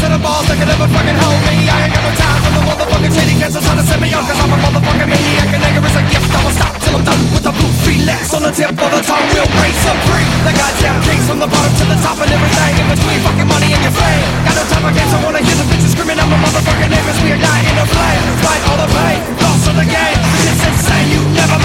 to the balls, they can never fucking hold me. I ain't got no time for the motherfucking shitty cats that's trying to send me on. Cause I'm a motherfucking maniac, and anger is a gift. I will stop till I'm done with the blue Felix. On the tip of the tongue, we'll reign supreme. The goddamn kings from the bottom to the top and everything in between. Fucking money and your fame. Got no time for games, I wanna hear the bitches screaming out my motherfucking name as we ignite in a flame. Fight all the pain, lost of the game. It's insane, you never